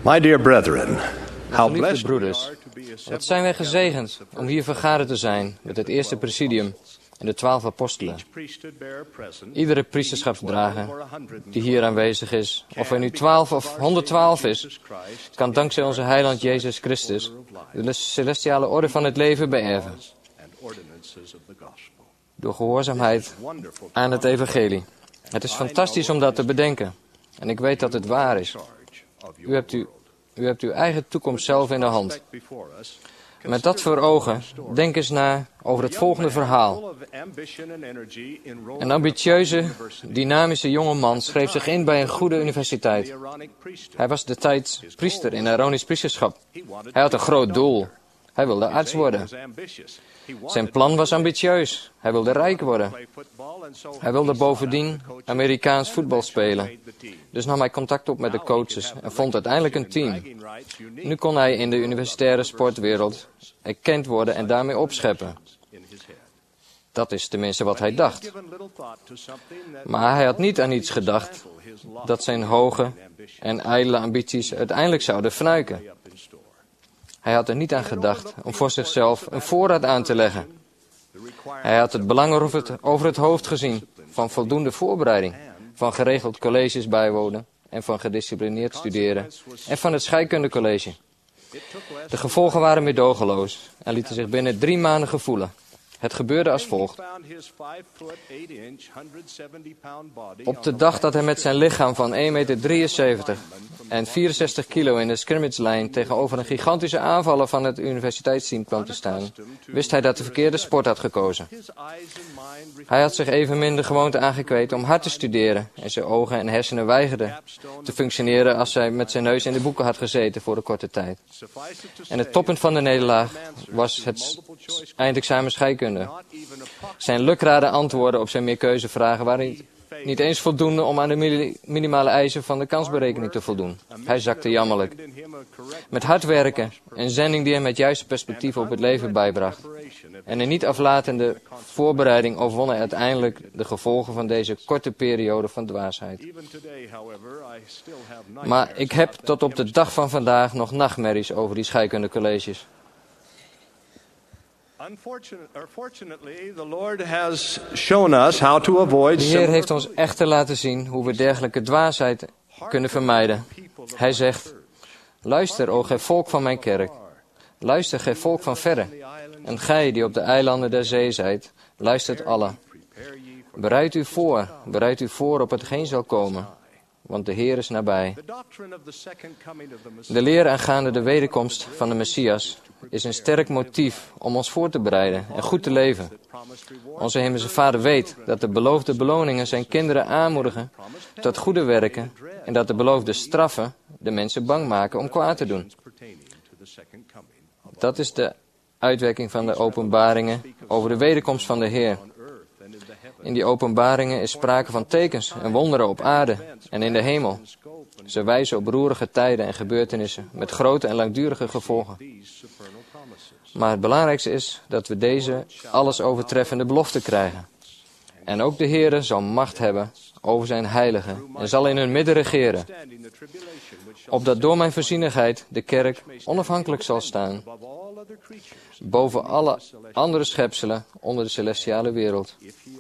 My dear brethren, how Geliefde blessed we broeders, are to be wat assembled zijn wij gezegend om hier vergaderd te zijn met het eerste presidium en de 12 apostelen. each priesthood bearer present, Iedere priesterschapsdrager die hier aanwezig is, of hij nu 12 of 112 is, kan dankzij onze heiland Jezus Christus de celestiale orde van het leven beërven. and ordinances of the gospel. Door gehoorzaamheid Wonderful aan het evangelie. Het is fantastisch om dat te bedenken. En ik weet dat het waar is. charge of U your hebt uw eigen toekomst zelf in de hand. prospect before us. Met dat voor ogen, denk eens na over het volgende verhaal. Full of ambition and energy, enrolled Een ambitieuze, dynamische jonge man schreef zich in bij een goede in universiteit. the Aaronic priesthood. Hij was destijds priester in Aaronisch priesterschap. He wanted Hij had to een be groot a doel. doctor. Hij wilde His arts aim worden. was ambitious. He wanted Zijn plan was to ambitieus. Hij wilde rijk worden. play football and so Hij wilde he sought bovendien out the coaches Amerikaans and voetbal eventually spelen. made the team. Dus nam hij contact op met de Now he could coaches have en the vond uiteindelijk een team. bragging rights unique Nu kon hij in de universitaire sportwereld erkend worden en daarmee opscheppen. in his head. Dat is tenminste wat hij dacht. Given little thought to something that Maar hij had niet aan iets gedacht his life dat zijn hoge en ijdele ambities uiteindelijk zouden fnuiken. up in store. Hij had er niet aan gedacht om voor zichzelf een voorraad aan te leggen. The requirement Hij had het belang over het hoofd gezien van voldoende voorbereiding, van geregeld colleges bijwonen en van gedisciplineerd studeren en van het scheikundecollege. De gevolgen waren meedogenloos en lieten zich binnen 3 maanden gevoelen. Het gebeurde als volgt. found his 5'8" 170-pound body Op de dag dat hij met zijn lichaam van 1,73 meter en 64 kilo in de scrimmage-lijn tegenover een gigantische aanvaller van het universiteitsteam kwam te staan, wist hij dat de verkeerde sport had gekozen. his eyes and mind Hij had zich evenmin de gewoonte aangekweet om hard te studeren en zijn ogen en hersenen weigerden te functioneren als hij met zijn neus in de boeken had gezeten voor een korte tijd. suffice it to En het toppunt van de nederlaag was het eindexamen scheikunde. not even a Zijn lukrade antwoorden op zijn meerkeuzevragen waren niet eens voldoende om aan de minimale eisen van de kansberekening te voldoen. Hij zakte jammerlijk. in him a correct Met hard werken, een zending die hem het juiste perspectief op het leven bijbracht. preparation of En een niet aflatende voorbereiding overwon hij uiteindelijk de gevolgen van deze korte periode van dwaasheid. even today, however, I still have Maar nightmares ik heb about tot that op de dag van vandaag nog nachtmerries over die scheikundecolleges. Fortunately, the Lord has shown us how to avoid De Heer heeft ons echter laten zien hoe we dergelijke dwaasheid kunnen vermijden. Hij zegt, luister, o gij volk van mijn kerk. Luister, gij volk van verre. En gij die op de eilanden der zee zijt, luistert alle. Bereid u voor op hetgeen zal komen. Want de Heer is nabij. De leer aangaande de wederkomst van de Messias is een sterk motief om ons voor te bereiden en goed te leven. Onze hemelse Vader weet dat de beloofde beloningen zijn kinderen aanmoedigen tot goede werken en dat de beloofde straffen de mensen bang maken om kwaad te doen. Dat is de uitwerking van de openbaringen over de wederkomst van de Heer. In die openbaringen is sprake van tekens en wonderen op aarde en in de hemel. Ze wijzen op roerige tijden en gebeurtenissen met grote en langdurige gevolgen. Maar het belangrijkste is dat we deze alles overtreffende belofte krijgen. En ook de Heere zal macht hebben over zijn heiligen en zal in hun midden regeren. Opdat door mijn voorzienigheid de kerk onafhankelijk zal staan boven alle andere schepselen onder de celestiale wereld.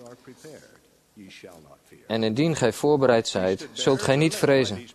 En indien gij voorbereid zijt, zult gij niet vrezen.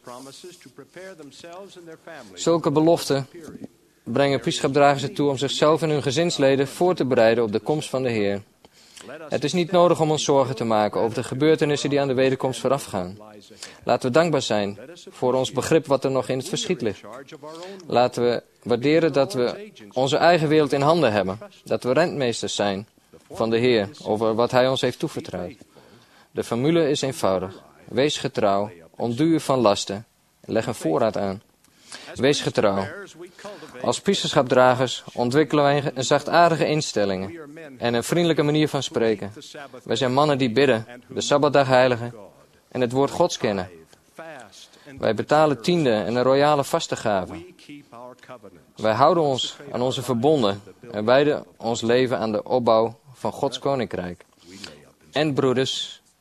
Zulke beloften brengen priestschapdragers ertoe om zichzelf en hun gezinsleden voor te bereiden op de komst van de Heer. Het is niet nodig om ons zorgen te maken over de gebeurtenissen die aan de wederkomst voorafgaan. Laten we dankbaar zijn voor ons begrip wat er nog in het verschiet ligt. Laten we waarderen dat we onze eigen wereld in handen hebben. Dat we rentmeesters zijn van de Heer over wat Hij ons heeft toevertrouwd. De formule is eenvoudig. Wees getrouw, ontdoe u van lasten en leg een voorraad aan. Wees getrouw. Als priesterschapdragers ontwikkelen wij een zachtaardige instellingen en een vriendelijke manier van spreken. Wij zijn mannen die bidden, de Sabbatdag heiligen en het woord Gods kennen. Wij betalen tiende en een royale vastegave. Wij houden ons aan onze verbonden en wijden ons leven aan de opbouw van Gods koninkrijk. En broeders,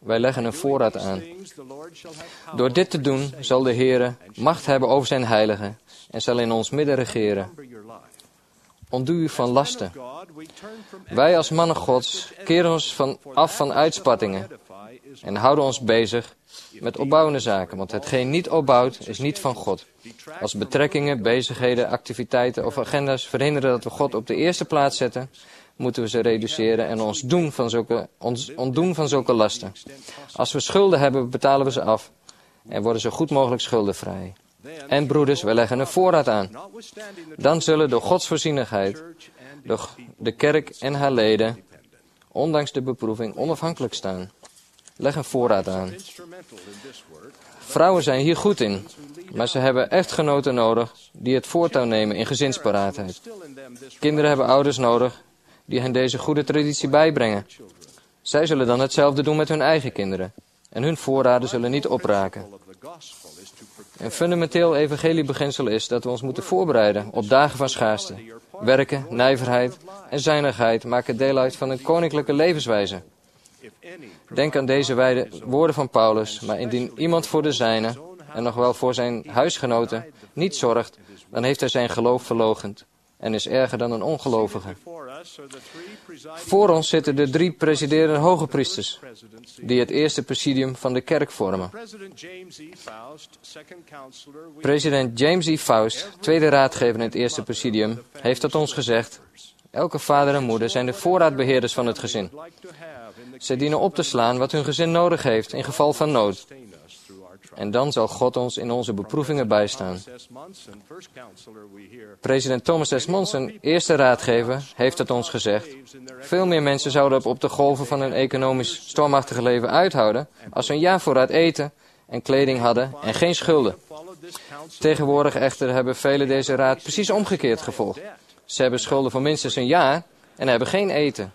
wij leggen een voorraad aan. Door dit te doen zal de Heere macht hebben over zijn heiligen en zal in ons midden regeren. Ontdoe u van lasten. Wij als mannen Gods keren ons af van uitspattingen en houden ons bezig met opbouwende zaken, want hetgeen niet opbouwt is niet van God. Als betrekkingen, bezigheden, activiteiten of agenda's verhinderen dat we God op de eerste plaats zetten, moeten we ze reduceren en ons ontdoen van zulke lasten. Als we schulden hebben, betalen we ze af en worden zo goed mogelijk schuldenvrij. En broeders, we leggen een voorraad aan. Dan zullen door Gods voorzienigheid de kerk en haar leden, ondanks de beproeving, onafhankelijk staan. Leg een voorraad aan. Vrouwen zijn hier goed in, maar ze hebben echtgenoten nodig die het voortouw nemen in gezinsparaatheid. Kinderen hebben ouders nodig die hen deze goede traditie bijbrengen. Zij zullen dan hetzelfde doen met hun eigen kinderen en hun voorraden zullen niet opraken. Een fundamenteel evangeliebeginsel is dat we ons moeten voorbereiden op dagen van schaarste. Werken, nijverheid en zuinigheid maken deel uit van een koninklijke levenswijze. Denk aan deze woorden van Paulus, maar indien iemand voor de zijnen, en nog wel voor zijn huisgenoten, niet zorgt, dan heeft hij zijn geloof verloochend en is erger dan een ongelovige. Voor ons zitten de 3 presiderende hoge priesters, die het eerste presidium van de kerk vormen. President James E. Faust, tweede raadgever in het eerste presidium, heeft tot ons gezegd: elke vader en moeder zijn de voorraadbeheerders van het gezin. Zij dienen op te slaan wat hun gezin nodig heeft in geval van nood. En dan zal God ons in onze beproevingen bijstaan. President Thomas S. Monson, eerste raadgever, heeft het ons gezegd: veel meer mensen zouden op de golven van hun economisch stormachtige leven uithouden als ze een jaarvoorraad eten en kleding hadden en geen schulden. Tegenwoordig echter hebben velen deze raad precies omgekeerd gevolgd. Ze hebben schulden voor minstens een jaar en hebben geen eten.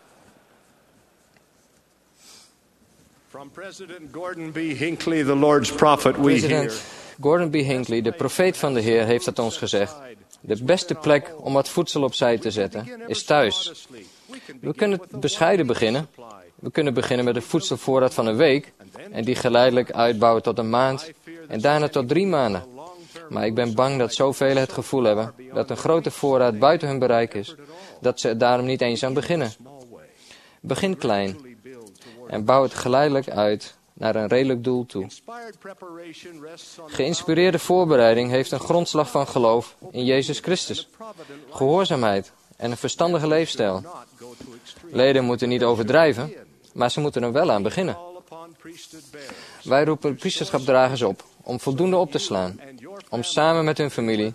President Gordon B. Hinckley, the Lord's prophet, President Gordon B. Hinckley, de profeet van de Heer, heeft het ons gezegd: de beste plek om wat voedsel opzij te zetten is thuis. We kunnen bescheiden beginnen. We kunnen beginnen met een voedselvoorraad van een week en die geleidelijk uitbouwen tot een maand en daarna tot 3 maanden. Maar ik ben bang dat zoveel het gevoel hebben dat een grote voorraad buiten hun bereik is, dat ze er daarom niet eens aan beginnen. Begin klein en bouw het geleidelijk uit naar een redelijk doel toe. Geïnspireerde voorbereiding heeft een grondslag van geloof in Jezus Christus, gehoorzaamheid en een verstandige leefstijl. Leden moeten niet overdrijven, maar ze moeten er wel aan beginnen. Wij roepen priesterschapdragers op om voldoende op te slaan, om samen met hun familie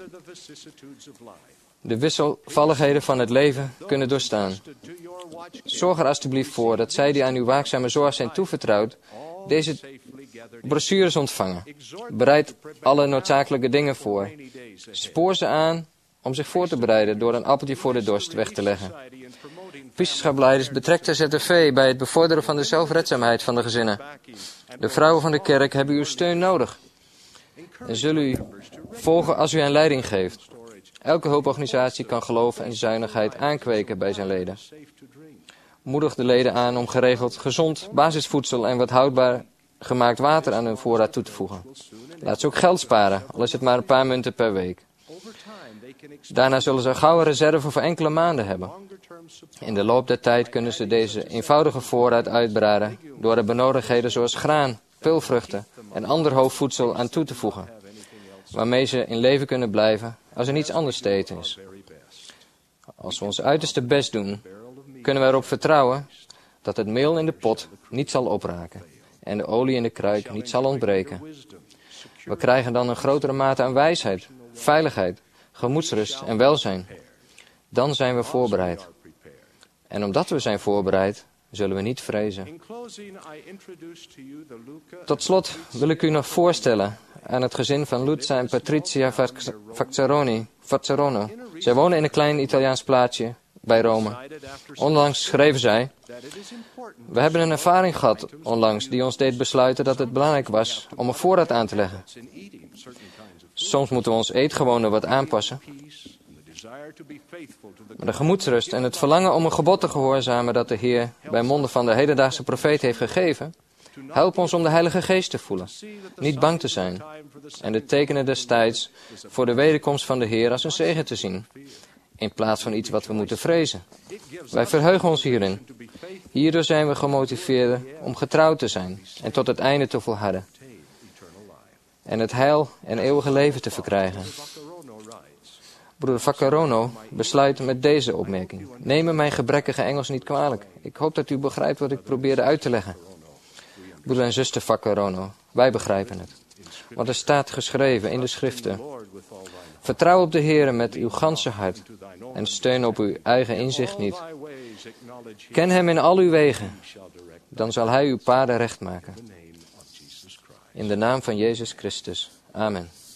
de wisselvalligheden van het leven kunnen doorstaan. Zorg er alstublieft voor dat zij die aan uw waakzame zorg zijn toevertrouwd, deze brochures ontvangen. Bereid alle noodzakelijke dingen voor. Spoor ze aan om zich voor te bereiden door een appeltje voor de dorst weg te leggen. Priesterschapleiders, betrekt de ZFV bij het bevorderen van de zelfredzaamheid van de gezinnen. De vrouwen van de kerk hebben uw steun nodig en zullen u volgen als u hen leiding geeft. Elke hulporganisatie kan geloof en zuinigheid aankweken bij zijn leden. Moedig de leden aan om geregeld gezond basisvoedsel en wat houdbaar gemaakt water aan hun voorraad toe te voegen. Laat ze ook geld sparen, al is het maar een paar munten per week. Daarna zullen ze een gouden reserve voor enkele maanden hebben. In de loop der tijd kunnen ze deze eenvoudige voorraad uitbreiden door er benodigdheden zoals graan, peulvruchten en ander hoofdvoedsel aan toe te voegen, waarmee ze in leven kunnen blijven als er niets anders te eten is. Als we ons uiterste best doen, kunnen we erop vertrouwen dat het meel in de pot niet zal opraken en de olie in de kruik niet zal ontbreken. We krijgen dan een grotere mate aan wijsheid, veiligheid, gemoedsrust en welzijn. Dan zijn we voorbereid. En omdat we zijn voorbereid, zullen we niet vrezen. Tot slot wil ik u nog voorstellen aan het gezin van Luca en Patricia Fazzarono. Zij wonen in een klein Italiaans plaatsje bij Rome. Onlangs schreven zij: we hebben een ervaring gehad onlangs die ons deed besluiten dat het belangrijk was om een voorraad aan te leggen. Soms moeten we ons eetgewonen wat aanpassen. Maar de gemoedsrust en het verlangen om een gebod te gehoorzamen dat de Heer bij monden van de hedendaagse profeet heeft gegeven, Help ons om de Heilige Geest te voelen, niet bang te zijn en de tekenen des tijds voor de wederkomst van de Heer als een zegen te zien, in plaats van iets wat we moeten vrezen. Wij verheugen ons hierin. Hierdoor zijn we gemotiveerd om getrouw te zijn en tot het einde te volharden. En het heil en eeuwige leven te verkrijgen. Broeder Vaccarono besluit met deze opmerking. Neem me mijn gebrekkige Engels niet kwalijk. Ik hoop dat u begrijpt wat ik probeerde uit te leggen. Broeder en zuster Vaccarono, wij begrijpen het. Want er staat geschreven in de schriften. Vertrouw op de Heere met uw ganse hart en steun op uw eigen inzicht niet. Ken hem in al uw wegen, dan zal hij uw paden recht maken. In de naam van Jezus Christus. Amen.